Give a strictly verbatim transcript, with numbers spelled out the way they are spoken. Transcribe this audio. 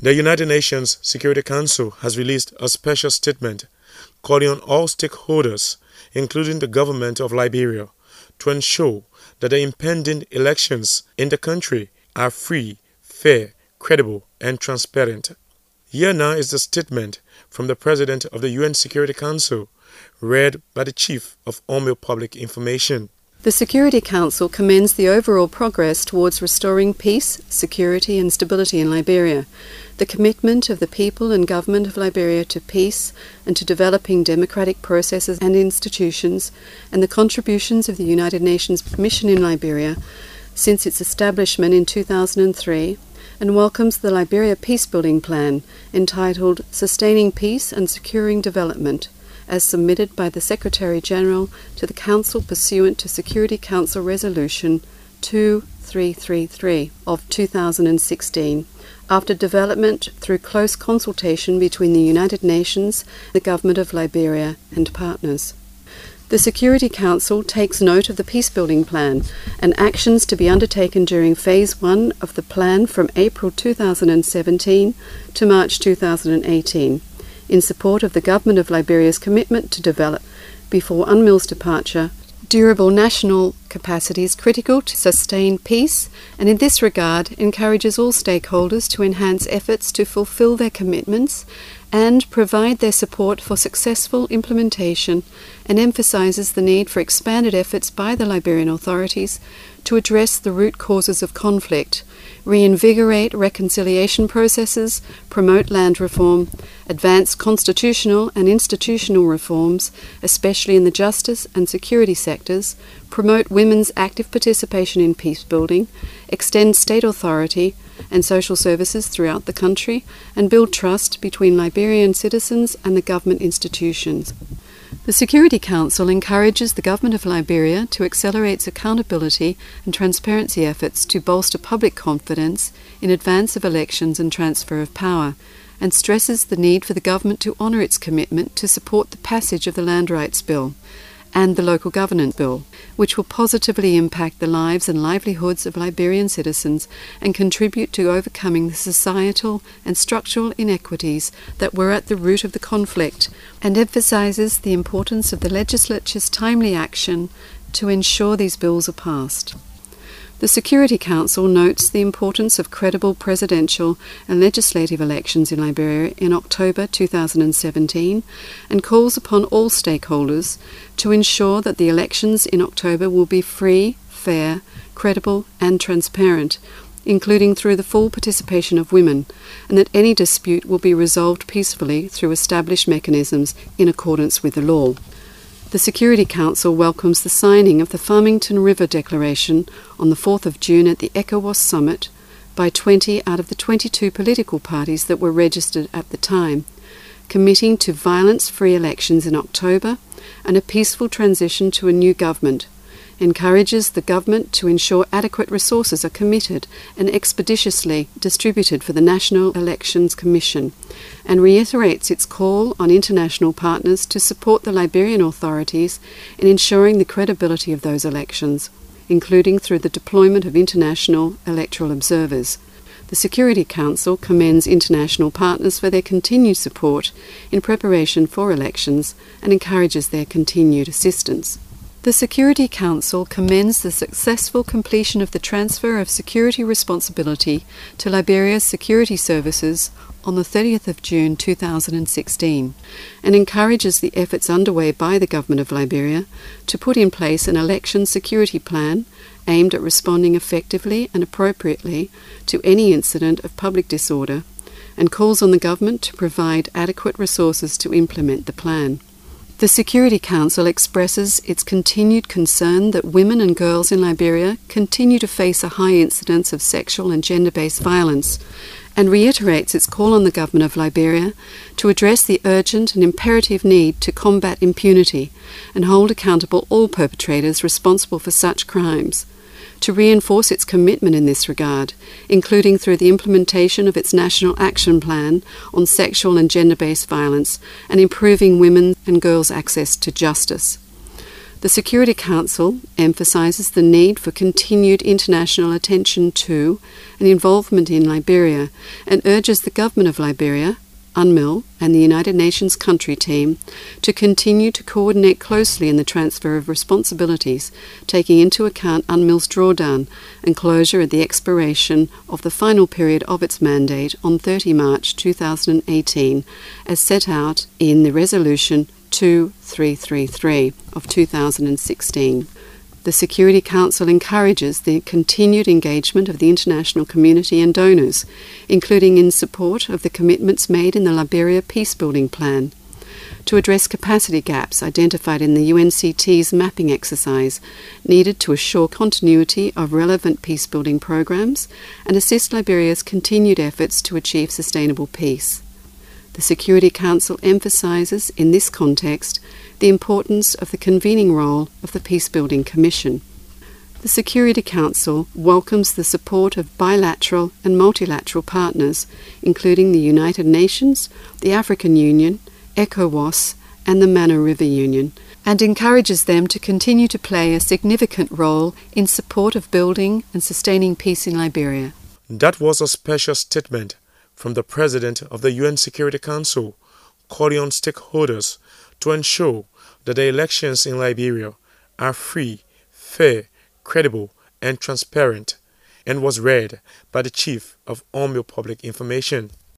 The United Nations Security Council has released a special statement calling on all stakeholders, including the government of Liberia, to ensure that the impending elections in the country are free, fair, credible, and transparent. Here now is the statement from the President of the U N Security Council, read by the Chief of Omeo Public Information. The Security Council commends the overall progress towards restoring peace, security and stability in Liberia, the commitment of the people and government of Liberia to peace and to developing democratic processes and institutions, and the contributions of the United Nations Mission in Liberia since its establishment in two thousand three, and welcomes the Liberia Peacebuilding Plan entitled Sustaining Peace and Securing Development, as submitted by the Secretary-General to the Council pursuant to Security Council Resolution two three three three of two thousand sixteen, after development through close consultation between the United Nations, the Government of Liberia, and partners. The Security Council takes note of the Peacebuilding Plan and actions to be undertaken during Phase one of the plan from April two thousand seventeen to March two thousand eighteen, in support of the Government of Liberia's commitment to develop, before UNMIL's departure, durable national capacities critical to sustain peace, and in this regard encourages all stakeholders to enhance efforts to fulfill their commitments and provide their support for successful implementation, and emphasizes the need for expanded efforts by the Liberian authorities to address the root causes of conflict, reinvigorate reconciliation processes, promote land reform, advance constitutional and institutional reforms, especially in the justice and security sectors, promote women's active participation in peace building, extend state authority and social services throughout the country, and build trust between Liberian citizens and the government institutions. The Security Council encourages the Government of Liberia to accelerate its accountability and transparency efforts to bolster public confidence in advance of elections and transfer of power, and stresses the need for the government to honour its commitment to support the passage of the Land Rights Bill and the Local Governance Bill, which will positively impact the lives and livelihoods of Liberian citizens and contribute to overcoming the societal and structural inequities that were at the root of the conflict, and emphasises the importance of the legislature's timely action to ensure these bills are passed. The Security Council notes the importance of credible presidential and legislative elections in Liberia in October two thousand seventeen and calls upon all stakeholders to ensure that the elections in October will be free, fair, credible and transparent, including through the full participation of women, and that any dispute will be resolved peacefully through established mechanisms in accordance with the law. The Security Council welcomes the signing of the Farmington River Declaration on the fourth of June at the ECOWAS Summit by twenty out of the twenty-two political parties that were registered at the time, committing to violence-free elections in October and a peaceful transition to a new government, encourages the government to ensure adequate resources are committed and expeditiously distributed for the National Elections Commission, and reiterates its call on international partners to support the Liberian authorities in ensuring the credibility of those elections, including through the deployment of international electoral observers. The Security Council commends international partners for their continued support in preparation for elections and encourages their continued assistance. The Security Council commends the successful completion of the transfer of security responsibility to Liberia's security services on the thirtieth of June two thousand sixteen, and encourages the efforts underway by the Government of Liberia to put in place an election security plan aimed at responding effectively and appropriately to any incident of public disorder, and calls on the Government to provide adequate resources to implement the plan. The Security Council expresses its continued concern that women and girls in Liberia continue to face a high incidence of sexual and gender-based violence, and reiterates its call on the Government of Liberia to address the urgent and imperative need to combat impunity and hold accountable all perpetrators responsible for such crimes, to reinforce its commitment in this regard, including through the implementation of its National Action Plan on sexual and gender-based violence and improving women and girls' access to justice. The Security Council emphasises the need for continued international attention to and involvement in Liberia and urges the Government of Liberia, UNMIL and the United Nations Country Team to continue to coordinate closely in the transfer of responsibilities, taking into account UNMIL's drawdown and closure at the expiration of the final period of its mandate on the thirtieth of March two thousand eighteen, as set out in the Resolution two three three three of two thousand sixteen. The Security Council encourages the continued engagement of the international community and donors, including in support of the commitments made in the Liberia Peacebuilding Plan, to address capacity gaps identified in the U N C T's mapping exercise needed to assure continuity of relevant peacebuilding programs and assist Liberia's continued efforts to achieve sustainable peace. The Security Council emphasises, in this context, the importance of the convening role of the Peacebuilding Commission. The Security Council welcomes the support of bilateral and multilateral partners, including the United Nations, the African Union, ECOWAS, and the Mana River Union, and encourages them to continue to play a significant role in support of building and sustaining peace in Liberia. That was a special statement from the President of the U N Security Council, calling on stakeholders to ensure that the elections in Liberia are free, fair, credible, and transparent, and was read by the Chief of UNMIL Public Information.